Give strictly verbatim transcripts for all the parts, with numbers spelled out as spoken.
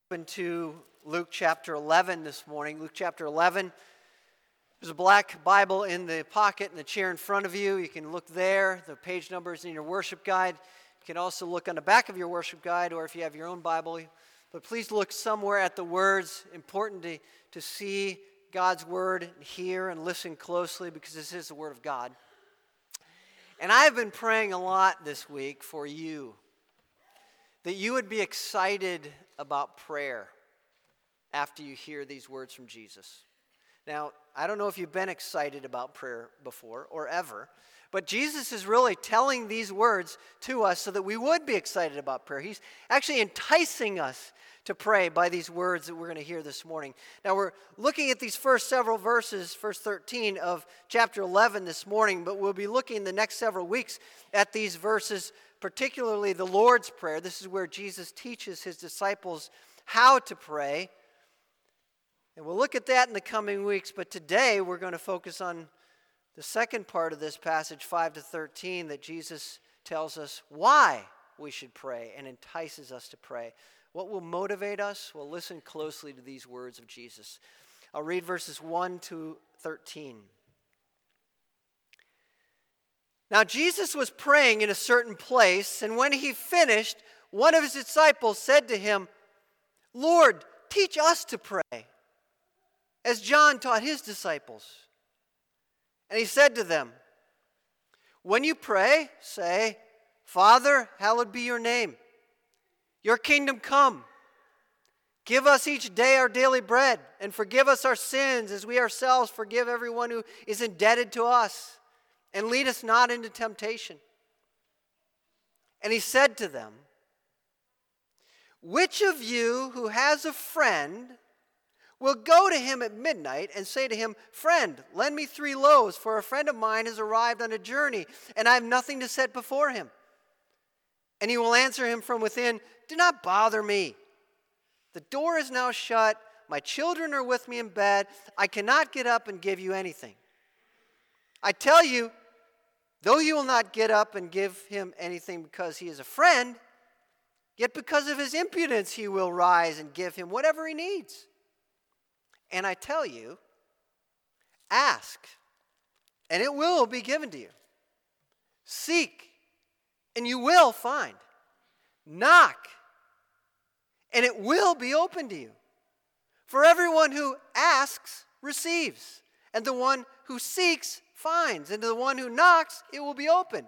Open to Luke chapter eleven this morning. Luke chapter eleven. There's a black Bible in the pocket in the chair in front of you. You can look there. The page number is in your worship guide. You can also look on the back of your worship guide, or if you have your own Bible. But please look somewhere at the words. Important to, to see God's word, and hear and listen closely, because this is the word of God. And I've been praying a lot this week for you, that you would be excited about prayer after you hear these words from Jesus. Now, I don't know if you've been excited about prayer before or ever, but Jesus is really telling these words to us so that we would be excited about prayer. He's actually enticing us to pray by these words that we're going to hear this morning. Now, we're looking at these first several verses, verse thirteen of chapter eleven this morning, but we'll be looking the next several weeks at these verses, particularly the Lord's Prayer. This is where Jesus teaches his disciples how to pray. And we'll look at that in the coming weeks, but today we're going to focus on the second part of this passage, five to thirteen, that Jesus tells us why we should pray and entices us to pray. What will motivate us? Well, listen closely to these words of Jesus. I'll read verses one to thirteen. Now Jesus was praying in a certain place, and when he finished, one of his disciples said to him, "Lord, teach us to pray, as John taught his disciples." And he said to them, "When you pray, say, 'Father, hallowed be your name. Your kingdom come. Give us each day our daily bread, and forgive us our sins as we ourselves forgive everyone who is indebted to us. And lead us not into temptation.' And he said to them, 'Which of you who has a friend will go to him at midnight and say to him, "Friend, lend me three loaves, for a friend of mine has arrived on a journey, and I have nothing to set before him"? And he will answer him from within, "Do not bother me. The door is now shut. My children are with me in bed. I cannot get up and give you anything." I tell you, though you will not get up and give him anything because he is a friend, yet because of his impudence he will rise and give him whatever he needs. And I tell you, ask, and it will be given to you. Seek, and you will find. Knock, and it will be opened to you. For everyone who asks receives, and the one who seeks finds, and to the one who knocks it will be open.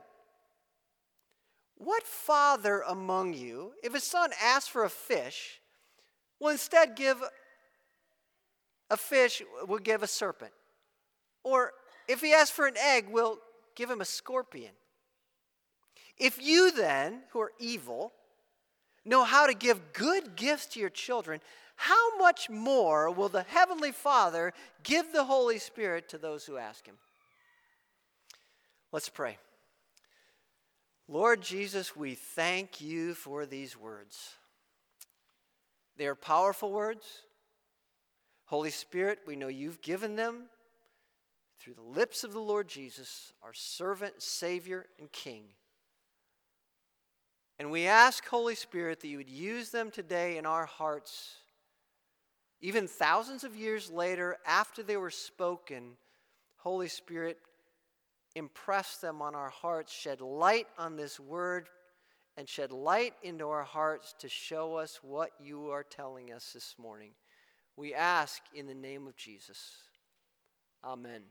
What father among you, if his son asks for a fish, will instead give a fish, will give a serpent? Or if he asks for an egg, will give him a scorpion? If you then, who are evil, know how to give good gifts to your children, how much more will the Heavenly Father give the Holy Spirit to those who ask him? Let's pray. Lord Jesus, we thank you for these words. They are powerful words. Holy Spirit, we know you've given them through the lips of the Lord Jesus, our servant, Savior, and King. And we ask, Holy Spirit, that you would use them today in our hearts, even thousands of years later after they were spoken. Holy Spirit, impress them on our hearts, shed light on this word, and shed light into our hearts to show us what you are telling us this morning. We ask in the name of Jesus. Amen.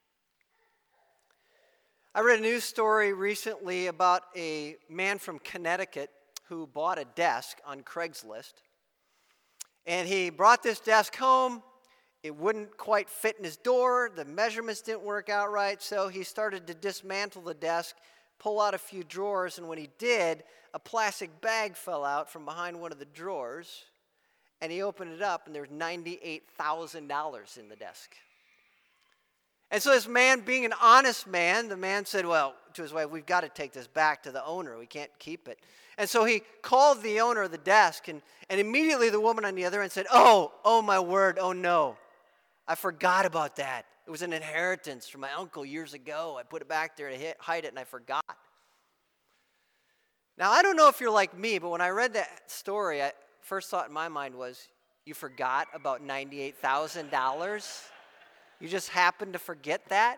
I read a news story recently about a man from Connecticut who bought a desk on Craigslist. And he brought this desk home. It wouldn't quite fit in his door. The measurements didn't work out right. So he started to dismantle the desk, pull out a few drawers. And when he did, a plastic bag fell out from behind one of the drawers. And he opened it up, and there was ninety-eight thousand dollars in the desk. And so this man, being an honest man, the man said, well, to his wife, "We've got to take this back to the owner. We can't keep it." And so he called the owner of the desk, and, and immediately the woman on the other end said, oh, oh my word, oh no. I forgot about that. It was an inheritance from my uncle years ago. I put it back there to hit, hide it, and I forgot. Now, I don't know if you're like me, but when I read that story, I, first thought in my mind was, you forgot about ninety-eight thousand dollars? You just happened to forget that?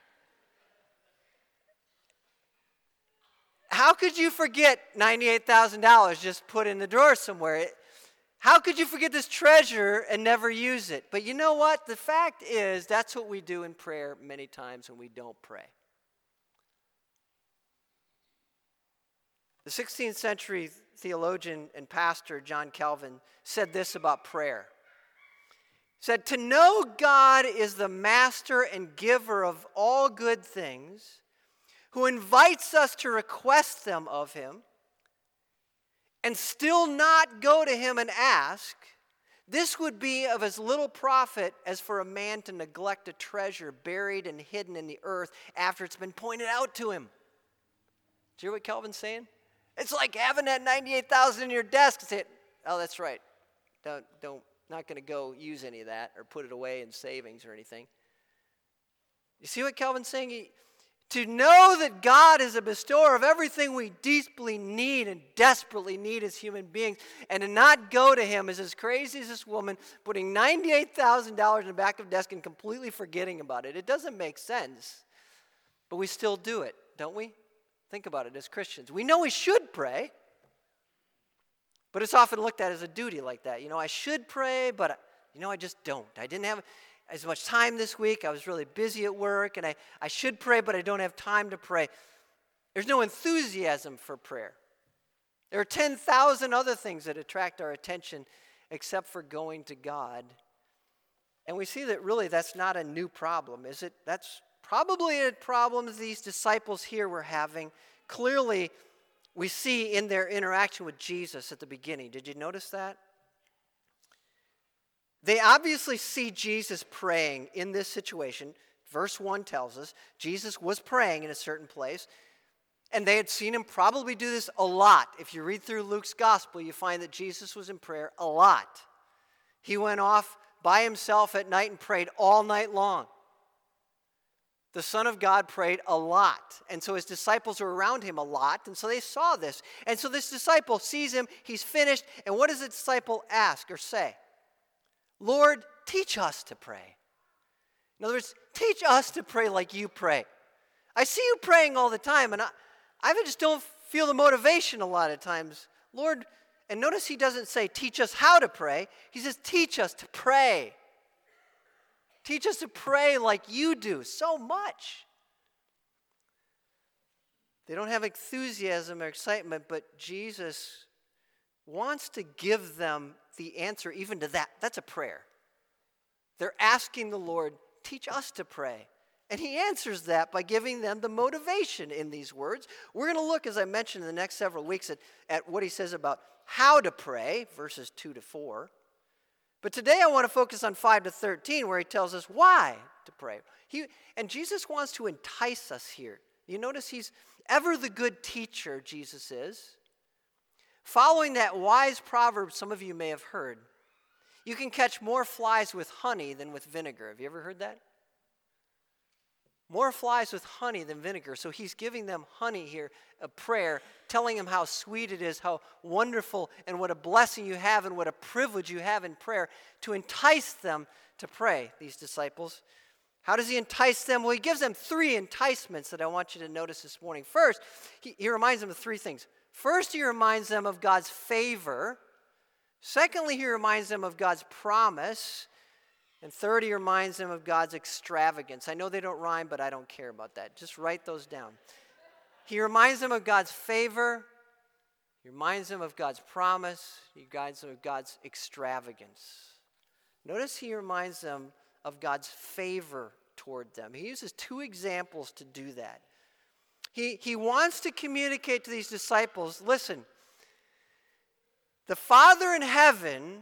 How could you forget ninety-eight thousand dollars just put in the drawer somewhere? It, how could you forget this treasure and never use it? But you know what? The fact is, that's what we do in prayer many times when we don't pray. The sixteenth century theologian and pastor John Calvin said this about prayer. He said, "To know God is the master and giver of all good things, who invites us to request them of him, and still not go to him and ask, this would be of as little profit as for a man to neglect a treasure buried and hidden in the earth after it's been pointed out to him." Do you hear what Calvin's saying? It's like having that ninety-eight thousand dollars in your desk and saying, "Oh, that's right. Don't, don't, not going to go use any of that or put it away in savings or anything." You see what Calvin's saying? He, to know that God is a bestower of everything we deeply need and desperately need as human beings, and to not go to him is as crazy as this woman putting ninety-eight thousand dollars in the back of the desk and completely forgetting about it. It doesn't make sense, but we still do it, don't we? Think about it as Christians. We know we should pray, but it's often looked at as a duty like that. You know, I should pray, but, you know, I just don't. I didn't have as much time this week. I was really busy at work, and I, I should pray, but I don't have time to pray. There's no enthusiasm for prayer. There are ten thousand other things that attract our attention except for going to God. And we see that really that's not a new problem, is it? That's probably a problem these disciples here were having. Clearly, we see in their interaction with Jesus at the beginning. Did you notice that? They obviously see Jesus praying in this situation. Verse one tells us Jesus was praying in a certain place, and they had seen him probably do this a lot. If you read through Luke's gospel, you find that Jesus was in prayer a lot. He went off by himself at night and prayed all night long. The Son of God prayed a lot, and so his disciples were around him a lot, and so they saw this. And so this disciple sees him, he's finished, and what does the disciple ask or say? "Lord, teach us to pray." In other words, teach us to pray like you pray. I see you praying all the time, and I, I just don't feel the motivation a lot of times. Lord, and notice he doesn't say, teach us how to pray. He says, teach us to pray. Teach us to pray like you do so much. They don't have enthusiasm or excitement, but Jesus wants to give them the answer even to that. That's a prayer. They're asking the Lord, teach us to pray. And he answers that by giving them the motivation in these words. We're going to look, as I mentioned, in the next several weeks at, at what he says about how to pray, verses two to four. But today I want to focus on five to thirteen, where he tells us why to pray. He, and Jesus wants to entice us here. You notice he's ever the good teacher, Jesus is. Following that wise proverb some of you may have heard, you can catch more flies with honey than with vinegar. Have you ever heard that? More flies with honey than vinegar. So he's giving them honey here, a prayer, telling them how sweet it is, how wonderful and what a blessing you have and what a privilege you have in prayer to entice them to pray, these disciples. How does he entice them? Well, he gives them three enticements that I want you to notice this morning. First, he, he reminds them of three things. First, he reminds them of God's favor. Secondly, he reminds them of God's promise. And third, he reminds them of God's extravagance. I know they don't rhyme, but I don't care about that. Just write those down. He reminds them of God's favor. He reminds them of God's promise. He reminds them of God's extravagance. Notice he reminds them of God's favor toward them. He uses two examples to do that. He, he wants to communicate to these disciples, listen, the Father in heaven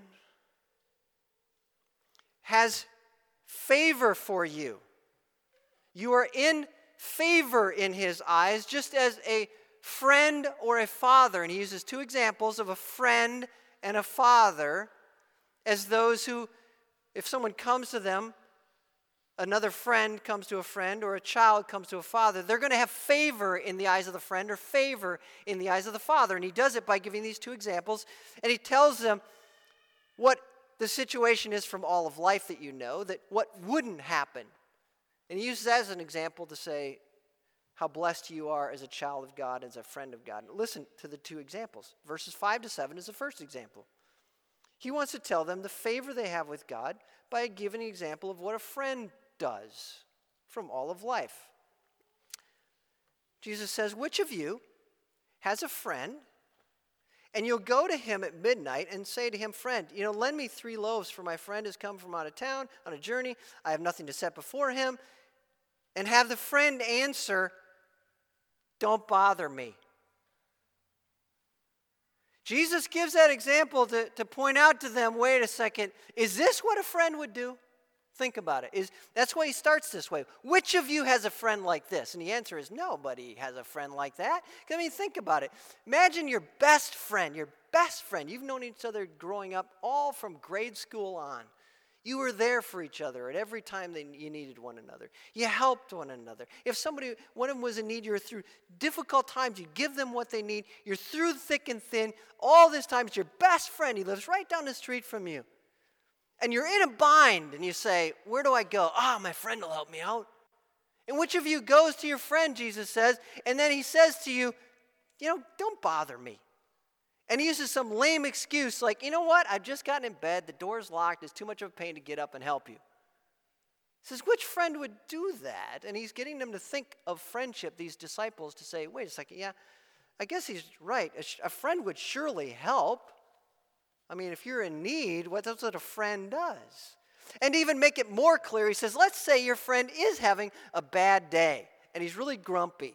has favor for you. You are in favor in his eyes, just as a friend or a father. And he uses two examples of a friend and a father as those who, if someone comes to them another friend comes to a friend or a child comes to a father, they're going to have favor in the eyes of the friend or favor in the eyes of the father. And he does it by giving these two examples. And he tells them what the situation is from all of life that you know, that what wouldn't happen. And he uses that as an example to say how blessed you are as a child of God, as a friend of God. Listen to the two examples. Verses five to seven is the first example. He wants to tell them the favor they have with God by giving an example of what a friend does from all of life. Jesus says, which of you has a friend, and you'll go to him at midnight and say to him, friend, you know, lend me three loaves, for my friend has come from out of town on a journey. I have nothing to set before him. And have the friend answer, don't bother me. Jesus gives that example to, to point out to them, wait a second, is this what a friend would do? Think about it. Is that's why he starts this way. Which of you has a friend like this? And the answer is nobody has a friend like that. I mean, think about it. Imagine your best friend, your best friend. You've known each other growing up all from grade school on. You were there for each other at every time that you needed one another. You helped one another. If somebody, one of them was in need, you were through difficult times. You give them what they need. You're through thick and thin. All this time, it's your best friend. He lives right down the street from you. And you're in a bind, and you say, where do I go? Ah, oh, my friend will help me out. And which of you goes to your friend, Jesus says, and then he says to you, you know, don't bother me. And he uses some lame excuse like, you know what, I've just gotten in bed, the door's locked, it's too much of a pain to get up and help you. He says, which friend would do that? And he's getting them to think of friendship, these disciples, to say, wait a second, yeah, I guess he's right. A, a friend would surely help. I mean, if you're in need, what, that's what a friend does. And to even make it more clear, he says, let's say your friend is having a bad day, and he's really grumpy.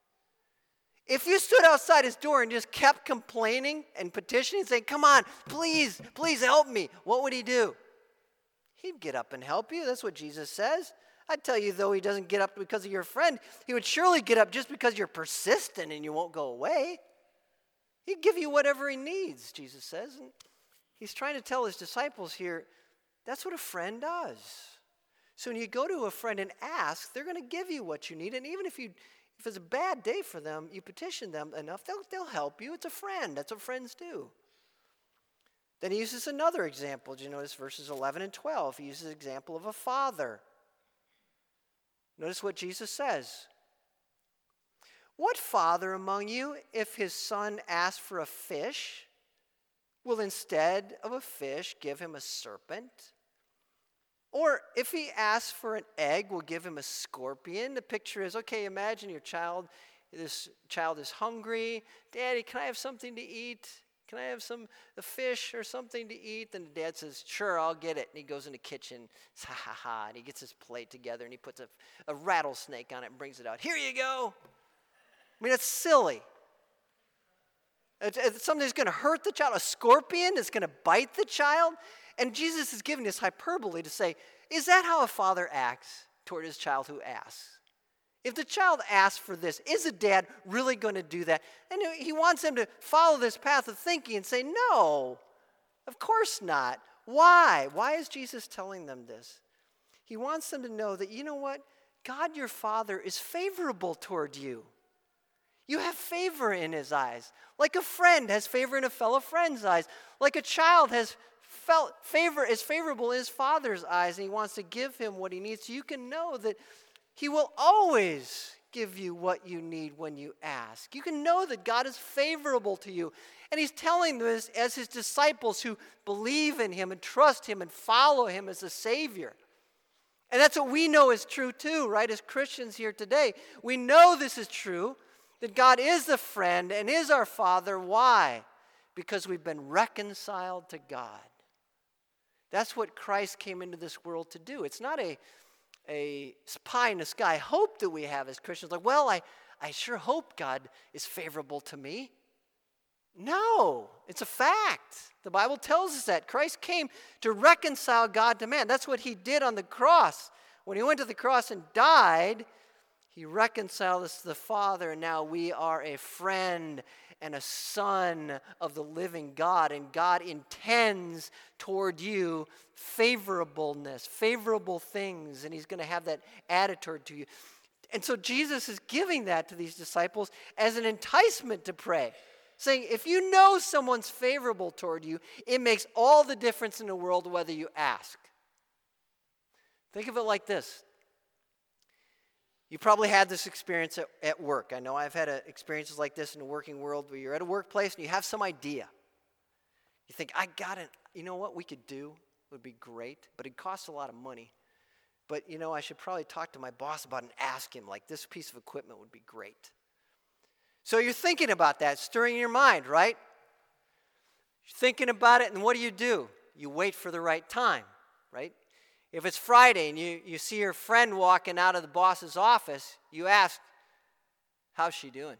If you stood outside his door and just kept complaining and petitioning, saying, come on, please, please help me, what would he do? He'd get up and help you. That's what Jesus says. I'd tell you, though, he doesn't get up because of your friend. He would surely get up just because you're persistent and you won't go away. He'd give you whatever he needs, Jesus says. And he's trying to tell his disciples here, that's what a friend does. So when you go to a friend and ask, they're going to give you what you need. And even if you If it's a bad day for them, you petition them enough, they'll, they'll help you. It's a friend. That's what friends do. Then he uses another example. Did you notice verses eleven and twelve? He uses the example of a father. Notice what Jesus says. What father among you, if his son asks for a fish, will instead of a fish give him a serpent? Or if he asks for an egg, we'll give him a scorpion. The picture is, okay, imagine your child, this child is hungry. Daddy, can I have something to eat? Can I have some a fish or something to eat? And the dad says, sure, I'll get it. And he goes in the kitchen, ha ha ha, and he gets his plate together and he puts a, a rattlesnake on it and brings it out. Here you go. I mean, it's silly. It's, it's something that's going to hurt the child. A scorpion is going to bite the child. And Jesus is giving this hyperbole to say, is that how a father acts toward his child who asks? If the child asks for this, is a dad really going to do that? And he wants them to follow this path of thinking and say, no, of course not. Why? Why is Jesus telling them this? He wants them to know that, you know what? God, your Father, is favorable toward you. You have favor in his eyes. Like a friend has favor in a fellow friend's eyes. Like a child has felt favor is favorable in his father's eyes, and he wants to give him what he needs. So you can know that he will always give you what you need when you ask. You can know that God is favorable to you. And he's telling this as his disciples who believe in him and trust him and follow him as a Savior. And that's what we know is true too, right? As Christians here today, we know this is true, that God is the friend and is our Father. Why? Because we've been reconciled to God. That's what Christ came into this world to do. It's not a, a pie in the sky hope that we have as Christians. Like, well, I, I sure hope God is favorable to me. No, it's a fact. The Bible tells us that. Christ came to reconcile God to man. That's what he did on the cross. When he went to the cross and died, he reconciled us to the Father, and now we are a friend and a son of the living God, and God intends toward you favorableness, favorable things, and he's going to have that attitude to you. And so Jesus is giving that to these disciples as an enticement to pray, saying if you know someone's favorable toward you, it makes all the difference in the world whether you ask. Think of it like this. You probably had this experience at, at work. I know I've had a, experiences like this in the working world where you're at a workplace and you have some idea. You think, I got it. You know what we could do would be great, but it costs a lot of money. But, you know, I should probably talk to my boss about it and ask him, like, this piece of equipment would be great. So you're thinking about that, stirring your mind, right? You're thinking about it, and what do you do? You wait for the right time, right? If it's Friday and you, you see your friend walking out of the boss's office, you ask, how's she doing?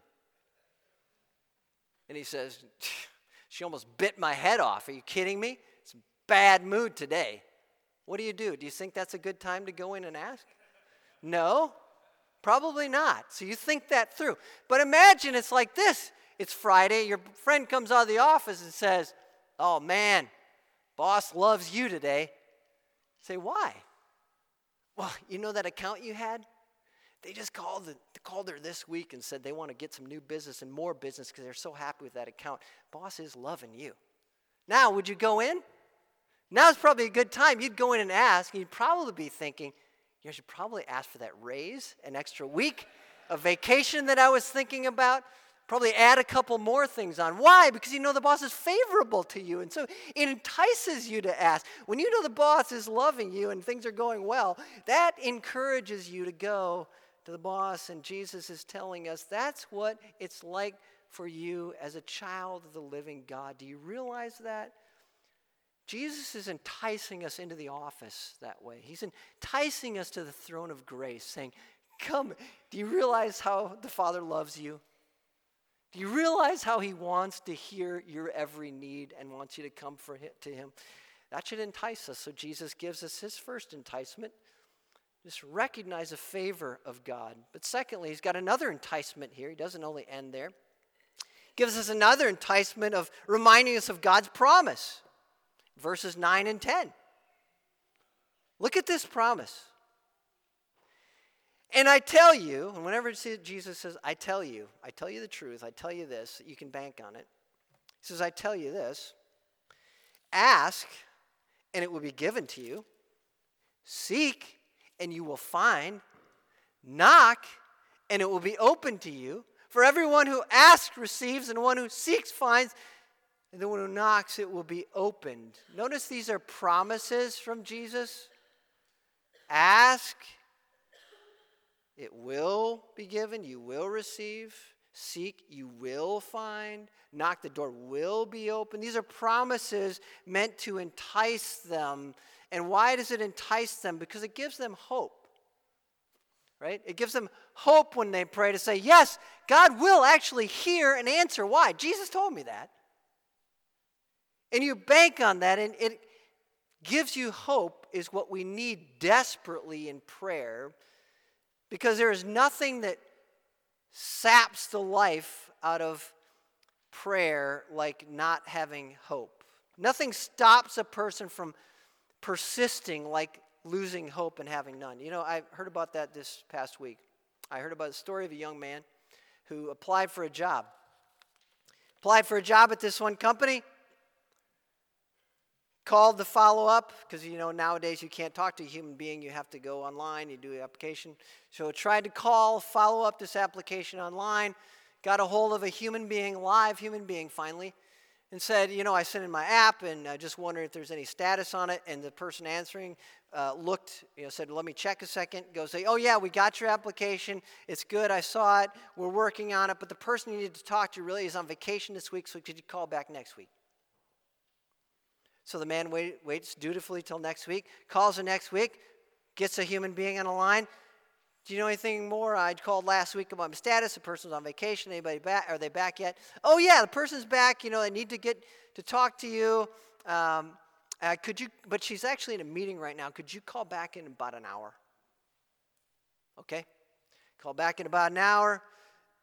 And he says, she almost bit my head off. Are you kidding me? It's a bad mood today. What do you do? Do you think that's a good time to go in and ask? No, probably not. So you think that through. But imagine it's like this. It's Friday. Your friend comes out of the office and says, oh, man, boss loves you today. Say, why? Well, you know that account you had? They just called, the, called her this week and said they want to get some new business and more business because they're so happy with that account. Boss is loving you. Now, would you go in? Now's probably a good time. You'd go in and ask, and you'd probably be thinking, you should probably ask for that raise, an extra week, a vacation that I was thinking about. Probably add a couple more things on. Why? Because you know the boss is favorable to you. And so it entices you to ask. When you know the boss is loving you and things are going well, that encourages you to go to the boss. And Jesus is telling us that's what it's like for you as a child of the living God. Do you realize that? Jesus is enticing us into the office that way. He's enticing us to the throne of grace, saying, come, do you realize how the Father loves you? Do you realize how he wants to hear your every need and wants you to come for him, to him? That should entice us. So Jesus gives us his first enticement. Just recognize the favor of God. But secondly, he's got another enticement here. He doesn't only end there. He gives us another enticement of reminding us of God's promise. Verses nine and ten. Look at this promise. And I tell you, and whenever Jesus says, I tell you, I tell you the truth, I tell you this, you can bank on it. He says, I tell you this, ask, and it will be given to you. Seek, and you will find. Knock, and it will be open to you. For everyone who asks receives, and one who seeks finds, and the one who knocks, it will be opened. Notice these are promises from Jesus. Ask, it will be given, you will receive. Seek, you will find. Knock, the door will be open. These are promises meant to entice them. And why does it entice them? Because it gives them hope. Right? It gives them hope when they pray to say, yes, God will actually hear and answer. Why? Jesus told me that. And you bank on that, and it gives you hope is what we need desperately in prayer, because there is nothing that saps the life out of prayer like not having hope. Nothing stops a person from persisting like losing hope and having none. You know, I heard about that this past week. I heard about the story of a young man who applied for a job. Applied for a job at this one company. Called to follow up, because, you know, nowadays you can't talk to a human being. You have to go online, you do the application. So I tried to call, follow up this application online, got a hold of a human being, live human being finally, and said, you know, I sent in my app, and I just wondered if there's any status on it. And the person answering uh, looked, you know, said, let me check a second. Goes, say, oh, yeah, we got your application. It's good. I saw it. We're working on it. But the person you need to talk to really is on vacation this week, so could you call back next week? So the man wait, waits dutifully till next week, calls the next week, gets a human being on the line. Do you know anything more? I called last week about my status. The person's on vacation. Anybody back? Are they back yet? Oh, yeah, the person's back. You know, I need to get to talk to you. Um, uh, could you? But she's actually in a meeting right now. Could you call back in about an hour? Okay. Call back in about an hour.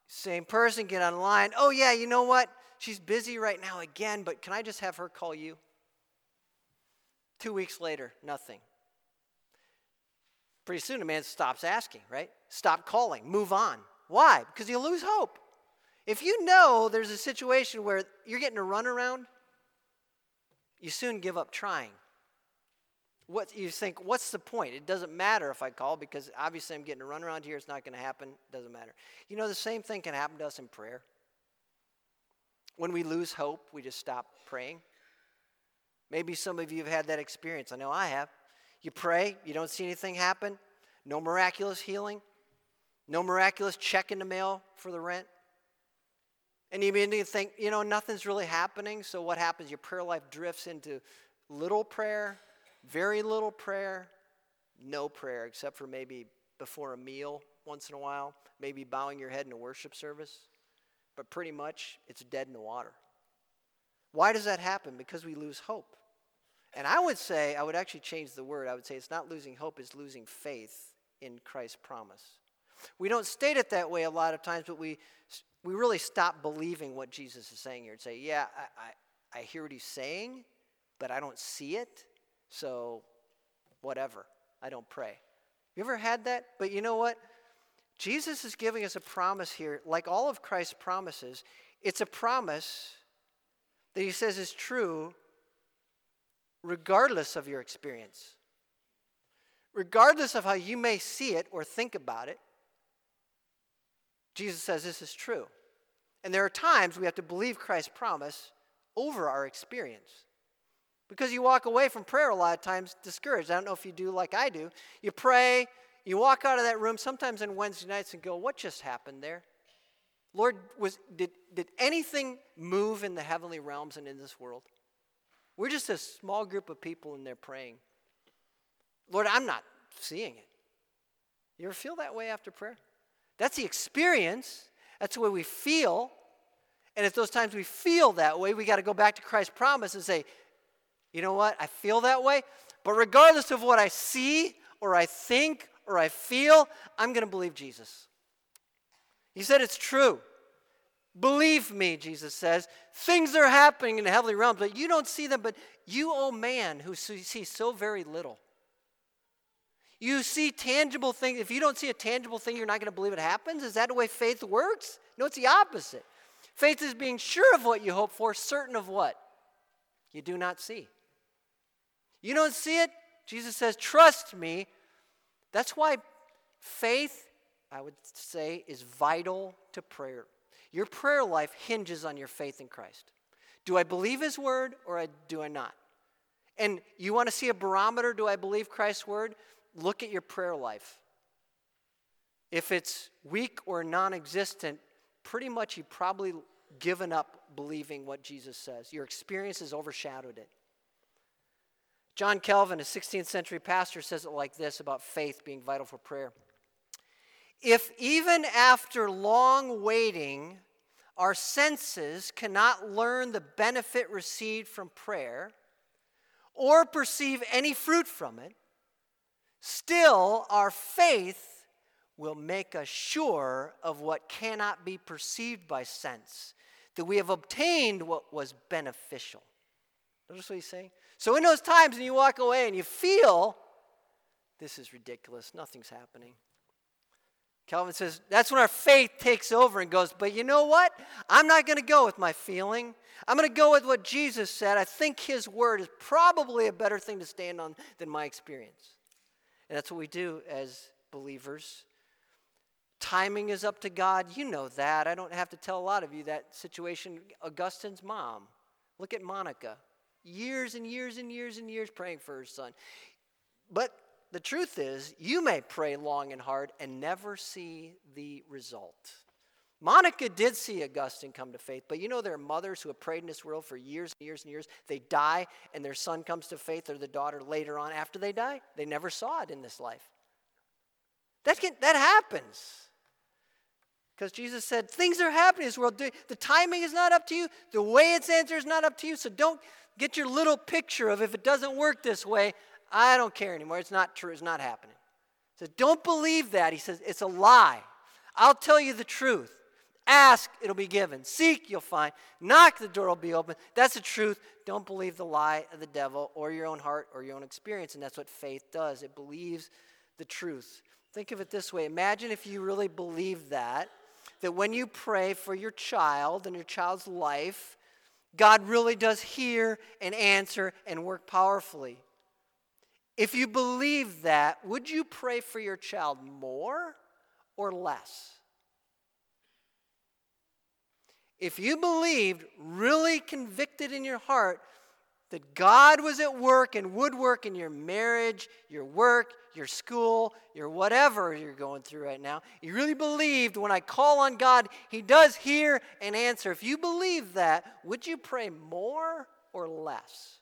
Same person, get online. Oh, yeah, you know what? She's busy right now again, but can I just have her call you? Two weeks later, nothing. Pretty soon a man stops asking, right? Stop calling, move on. Why? Because you lose hope. If you know there's a situation where you're getting a runaround, you soon give up trying. What you think, what's the point? It doesn't matter if I call because obviously I'm getting a runaround here. It's not going to happen. It doesn't matter. You know, the same thing can happen to us in prayer. When we lose hope, we just stop praying. Maybe some of you have had that experience. I know I have. You pray, you don't see anything happen. No miraculous healing. No miraculous check in the mail for the rent. And you begin to think, you know, nothing's really happening. So what happens? Your prayer life drifts into little prayer, very little prayer, no prayer, except for maybe before a meal once in a while, maybe bowing your head in a worship service. But pretty much, it's dead in the water. Why does that happen? Because we lose hope. And I would say, I would actually change the word. I would say it's not losing hope, it's losing faith in Christ's promise. We don't state it that way a lot of times, but we we really stop believing what Jesus is saying here and say, yeah, I, I, I hear what he's saying, but I don't see it, so whatever. I don't pray. You ever had that? But you know what? Jesus is giving us a promise here, like all of Christ's promises. It's a promise that he says is true regardless of your experience. Regardless of how you may see it or think about it, Jesus says this is true. And there are times we have to believe Christ's promise over our experience. Because you walk away from prayer a lot of times discouraged. I don't know if you do like I do. You pray, you walk out of that room sometimes on Wednesday nights and go, what just happened there? Lord, was did, did anything move in the heavenly realms and in this world? We're just a small group of people in there praying. Lord, I'm not seeing it. You ever feel that way after prayer? That's the experience. That's the way we feel. And at those times we feel that way, we got to go back to Christ's promise and say, you know what? I feel that way. But regardless of what I see or I think or I feel, I'm going to believe Jesus. He said it's true. Believe me, Jesus says. Things are happening in the heavenly realms, but you don't see them. But you, oh man, who see so very little. You see tangible things. If you don't see a tangible thing, you're not going to believe it happens? Is that the way faith works? No, it's the opposite. Faith is being sure of what you hope for, certain of what you do not see. You don't see it? Jesus says, trust me. That's why faith, I would say, is vital to prayer. Your prayer life hinges on your faith in Christ. Do I believe his word or do I not? And you want to see a barometer, do I believe Christ's word? Look at your prayer life. If it's weak or non-existent, pretty much you've probably given up believing what Jesus says. Your experience has overshadowed it. John Calvin, a sixteenth century pastor, says it like this about faith being vital for prayer. If even after long waiting, our senses cannot learn the benefit received from prayer or perceive any fruit from it, still our faith will make us sure of what cannot be perceived by sense, that we have obtained what was beneficial. Notice what he's saying? So in those times when you walk away and you feel, this is ridiculous, nothing's happening. Calvin says, that's when our faith takes over and goes, but you know what? I'm not going to go with my feeling. I'm going to go with what Jesus said. I think his word is probably a better thing to stand on than my experience. And that's what we do as believers. Timing is up to God. You know that. I don't have to tell a lot of you that situation. Augustine's mom. Look at Monica. Years and years and years and years praying for her son. But the truth is, you may pray long and hard and never see the result. Monica did see Augustine come to faith, but you know there are mothers who have prayed in this world for years and years and years. They die, and their son comes to faith, or the daughter later on after they die. They never saw it in this life. That, can, that happens. Because Jesus said, things are happening in this world. The timing is not up to you. The way it's answered is not up to you. So don't get your little picture of if it doesn't work this way, I don't care anymore. It's not true. It's not happening. So don't believe that. He says, it's a lie. I'll tell you the truth. Ask, it'll be given. Seek, you'll find. Knock, the door will be open. That's the truth. Don't believe the lie of the devil or your own heart or your own experience. And that's what faith does. It believes the truth. Think of it this way. Imagine if you really believe that, that when you pray for your child and your child's life, God really does hear and answer and work powerfully. If you believe that, would you pray for your child more or less? If you believed, really convicted in your heart, that God was at work and would work in your marriage, your work, your school, your whatever you're going through right now, you really believed when I call on God, He does hear and answer. If you believe that, would you pray more or less?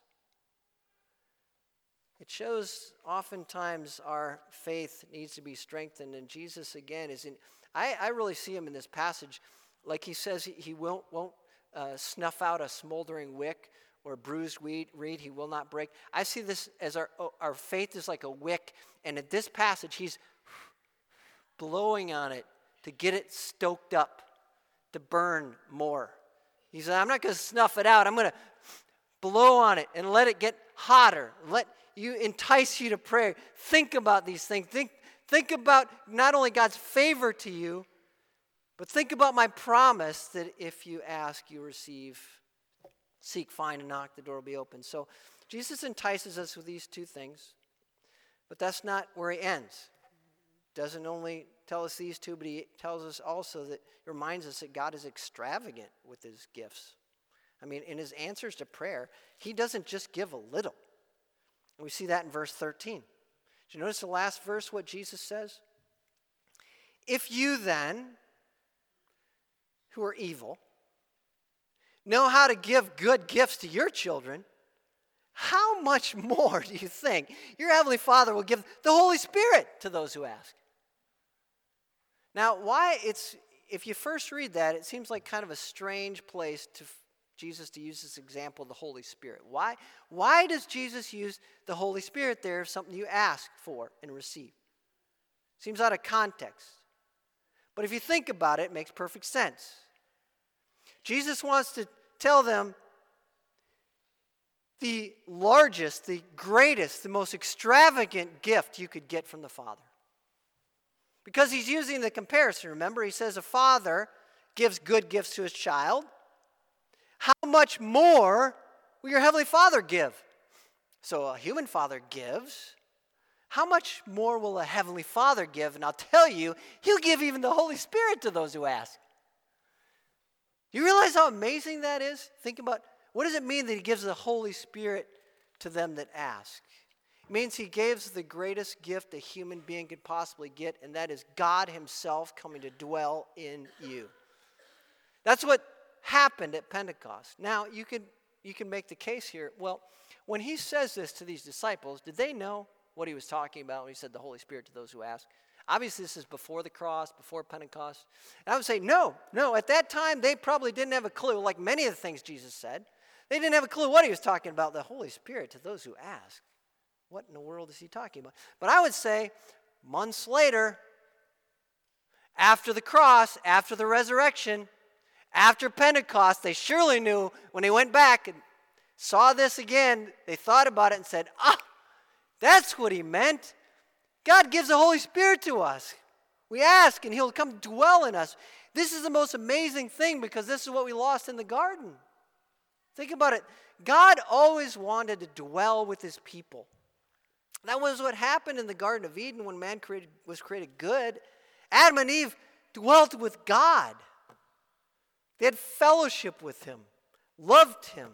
It shows oftentimes our faith needs to be strengthened, and Jesus again is in, I, I really see Him in this passage. Like He says, He, he won't, won't uh, snuff out a smoldering wick or a bruised reed, reed He will not break. I see this as our, our faith is like a wick, and at this passage, He's blowing on it to get it stoked up, to burn more. He said, I'm not going to snuff it out. I'm going to blow on it and let it get hotter. Let you entice you to prayer. Think about these things. Think, think about not only God's favor to you, but think about my promise that if you ask, you receive. Seek, find, and knock, the door will be open. So Jesus entices us with these two things, but that's not where He ends. Doesn't only tell us these two, but He tells us also that, He reminds us that God is extravagant with His gifts. I mean, in His answers to prayer, He doesn't just give a little. And we see that in verse thirteen. Did you notice the last verse, what Jesus says? If you then, who are evil, know how to give good gifts to your children, how much more do you think your Heavenly Father will give the Holy Spirit to those who ask? Now, why it's, if you first read that, it seems like kind of a strange place to Jesus to use this example of the Holy Spirit. Why, why does Jesus use the Holy Spirit there as something you ask for and receive? Seems out of context. But if you think about it, it makes perfect sense. Jesus wants to tell them the largest, the greatest, the most extravagant gift you could get from the Father. Because He's using the comparison. Remember, He says a father gives good gifts to his child. How much more will your Heavenly Father give? So a human father gives. How much more will a Heavenly Father give? And I'll tell you, He'll give even the Holy Spirit to those who ask. You realize how amazing that is? Think about, what does it mean that He gives the Holy Spirit to them that ask? It means He gives the greatest gift a human being could possibly get, and that is God Himself coming to dwell in you. That's what happened at Pentecost. Now, you could, you can make the case here. Well, when He says this to these disciples, did they know what He was talking about when He said the Holy Spirit to those who ask? Obviously, this is before the cross, before Pentecost. And I would say, no, no. At that time, they probably didn't have a clue, like many of the things Jesus said. They didn't have a clue what He was talking about, the Holy Spirit, to those who ask. What in the world is He talking about? But I would say, months later, after the cross, after the resurrection, after Pentecost, they surely knew when they went back and saw this again, they thought about it and said, ah, that's what He meant. God gives the Holy Spirit to us. We ask and He'll come dwell in us. This is the most amazing thing because this is what we lost in the garden. Think about it. God always wanted to dwell with His people. That was what happened in the Garden of Eden when man created, was created good. Adam and Eve dwelt with God. They had fellowship with Him, loved Him.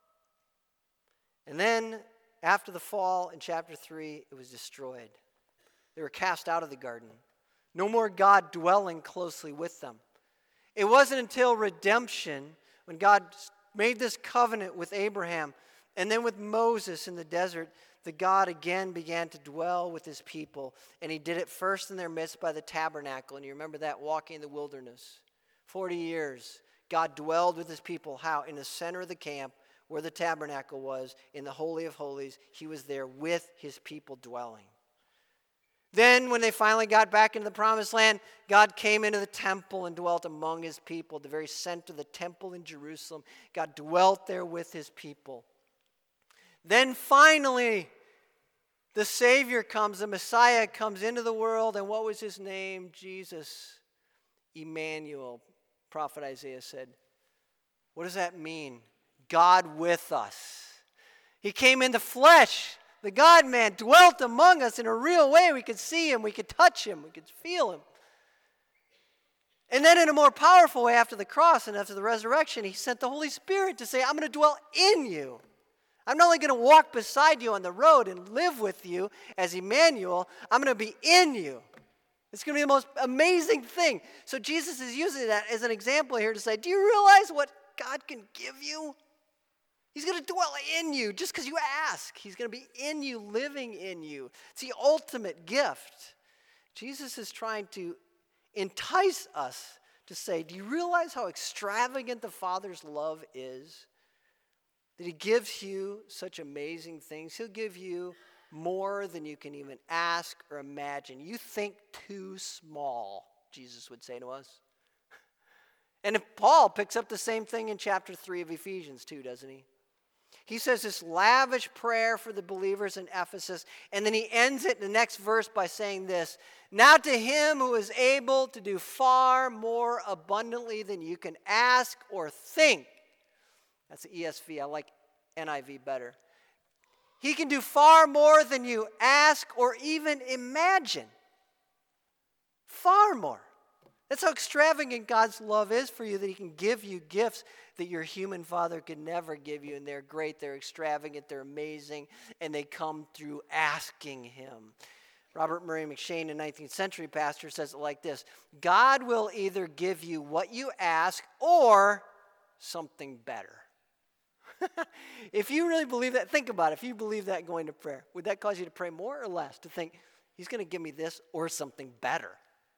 And then after the fall in chapter three, it was destroyed. They were cast out of the garden. No more God dwelling closely with them. It wasn't until redemption, when God made this covenant with Abraham and then with Moses in the desert, that God again began to dwell with His people. And He did it first in their midst by the tabernacle. And you remember that, walking in the wilderness. Forty years, God dwelled with His people. How? In the center of the camp, where the tabernacle was, in the Holy of Holies. He was there with His people dwelling. Then when they finally got back into the promised land, God came into the temple and dwelt among his people. At the very center of the temple in Jerusalem, God dwelt there with his people. Then finally, the Savior comes, the Messiah comes into the world, and what was his name? Jesus, Emmanuel, prophet Isaiah said. What does that mean? God with us. He came in the flesh. The God-man dwelt among us in a real way. We could see him, we could touch him, we could feel him. And then in a more powerful way after the cross and after the resurrection, he sent the Holy Spirit to say, I'm going to dwell in you. I'm not only going to walk beside you on the road and live with you as Emmanuel, I'm going to be in you. It's going to be the most amazing thing. So Jesus is using that as an example here to say, do you realize what God can give you? He's going to dwell in you just because you ask. He's going to be in you, living in you. It's the ultimate gift. Jesus is trying to entice us to say, do you realize how extravagant the Father's love is? That he gives you such amazing things. He'll give you more than you can even ask or imagine. You think too small, Jesus would say to us. And if Paul picks up the same thing in chapter three of Ephesians too, doesn't he? He says this lavish prayer for the believers in Ephesus, and then he ends it in the next verse by saying this, now to him who is able to do far more abundantly than you can ask or think. That's the E S V. I like N I V better. He can do far more than you ask or even imagine. Far more. That's how extravagant God's love is for you, that he can give you gifts that your human father could never give you. And they're great, they're extravagant, they're amazing, and they come through asking him. Robert Murray McShane, a nineteenth century pastor, says it like this: God will either give you what you ask or something better. If you really believe that, think about it. If you believe that going to prayer, would that cause you to pray more or less? To think, he's going to give me this or something better.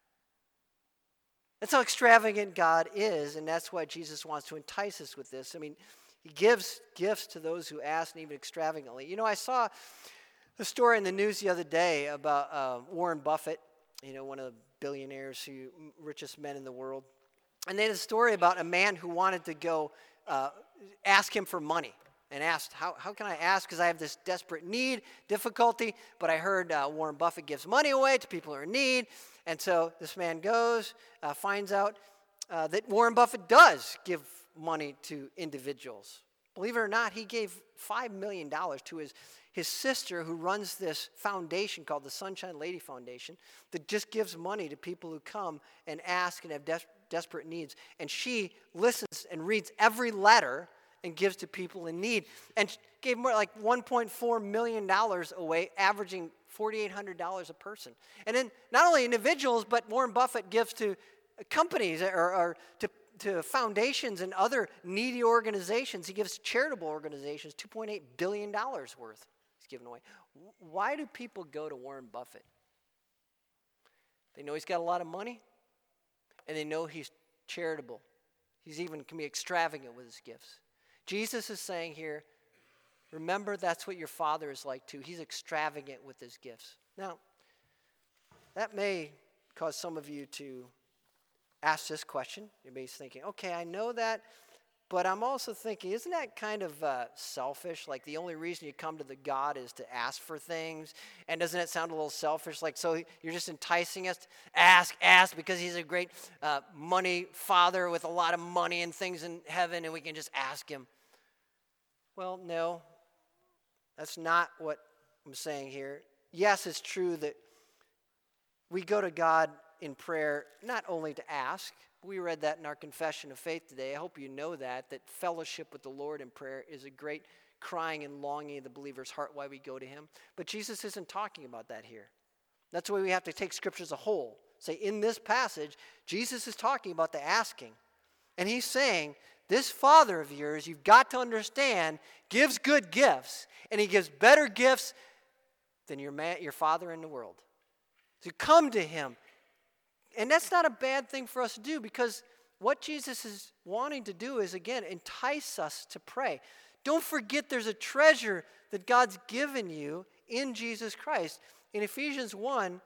That's how extravagant God is, and that's why Jesus wants to entice us with this. I mean, he gives gifts to those who ask, and even extravagantly. You know, I saw a story in the news the other day about uh, Warren Buffett, you know, one of the billionaires, who richest men in the world. And they had a story about a man who wanted to go uh, ask him for money. And asked, how, how can I ask? Because I have this desperate need, difficulty, but I heard uh, Warren Buffett gives money away to people who are in need. And so this man goes, uh, finds out uh, that Warren Buffett does give money to individuals. Believe it or not, he gave five million dollars to his, his sister, who runs this foundation called the Sunshine Lady Foundation, that just gives money to people who come and ask and have des- desperate needs. And she listens and reads every letter and gives to people in need. And gave more like one point four million dollars away, averaging four thousand eight hundred dollars a person. And then not only individuals, but Warren Buffett gives to companies or, or to, to foundations and other needy organizations. He gives to charitable organizations two point eight billion dollars worth he's given away. Why do people go to Warren Buffett? They know he's got a lot of money, and they know he's charitable. He's even can be extravagant with his gifts. Jesus is saying here, remember, that's what your Father is like too. He's extravagant with his gifts. Now, that may cause some of you to ask this question. You may be thinking, okay, I know that, but I'm also thinking, isn't that kind of uh, selfish? Like the only reason you come to the God is to ask for things? And doesn't that sound a little selfish? Like, so you're just enticing us to ask, ask, because he's a great uh, money father with a lot of money and things in heaven, and we can just ask him. Well, no, that's not what I'm saying here. Yes, it's true that we go to God in prayer not only to ask. We read that in our confession of faith today. I hope you know that, that fellowship with the Lord in prayer is a great crying and longing of the believer's heart why we go to him. But Jesus isn't talking about that here. That's why we have to take Scripture as a whole. Say, in this passage, Jesus is talking about the asking. And he's saying, this Father of yours, you've got to understand, gives good gifts, and he gives better gifts than your man, your Father in the world. So come to him. And that's not a bad thing for us to do, because what Jesus is wanting to do is, again, entice us to pray. Don't forget there's a treasure that God's given you in Jesus Christ. In Ephesians one,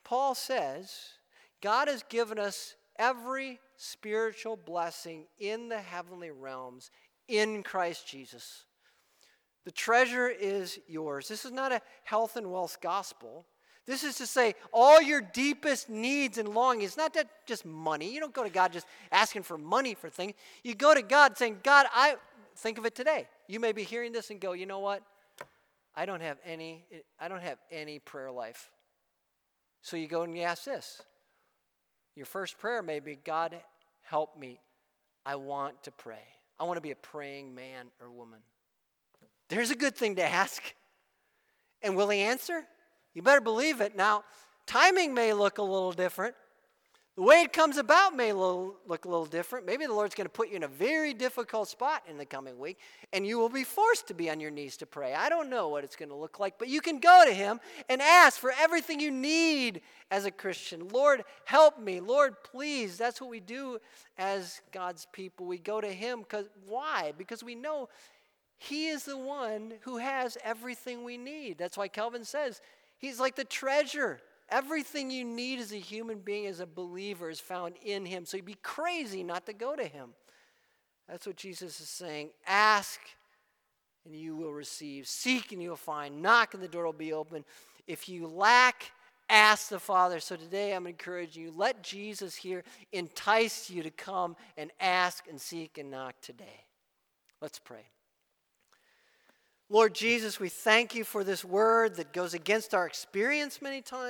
Paul says, God has given us every spiritual blessing in the heavenly realms in Christ Jesus. The treasure is yours. This is not a health and wealth gospel. This is to say all your deepest needs and longings. It's not that just money. You don't go to God just asking for money for things. You go to God saying, God, I think of it today. You may be hearing this and go, you know what? I don't have any, I don't have any prayer life. So you go and you ask this. Your first prayer may be, God, help me. I want to pray. I want to be a praying man or woman. There's a good thing to ask. And will he answer? You better believe it. Now, timing may look a little different. The way it comes about may lo- look a little different. Maybe the Lord's going to put you in a very difficult spot in the coming week, and you will be forced to be on your knees to pray. I don't know what it's going to look like, but you can go to him and ask for everything you need as a Christian. Lord, help me. Lord, please. That's what we do as God's people. We go to him. Because why? Because we know he is the one who has everything we need. That's why Calvin says he's like the treasure. Everything you need as a human being, as a believer, is found in him. So you'd be crazy not to go to him. That's what Jesus is saying. Ask and you will receive. Seek and you will find. Knock and the door will be open. If you lack, ask the Father. So today I'm encouraging you, let Jesus here entice you to come and ask and seek and knock today. Let's pray. Lord Jesus, we thank you for this word that goes against our experience many times.